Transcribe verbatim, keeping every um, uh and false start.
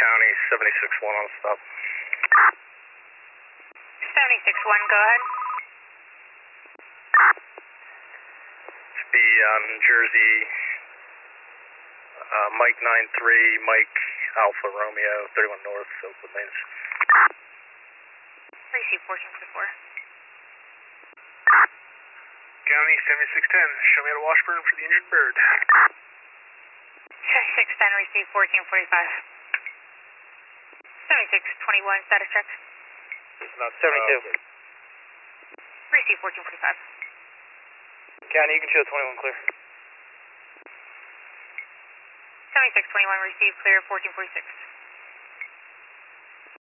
County, seventy-six one on stop. seventy-six one, go ahead. Should be on Jersey, uh, Mike nine three, Mike Alpha Romeo, thirty-one North, Oakwood Lanes. Receive fourteen forty-four. County, seventy-six ten, show me at a Washburn for the injured bird. seventy-six ten, receive fourteen forty-five. seventy-six twenty-one, status check. Not seventy-two. Uh, Receive fourteen forty-five. County, you can show twenty-one clear. seventy-six twenty-one, receive clear, fourteen forty-six.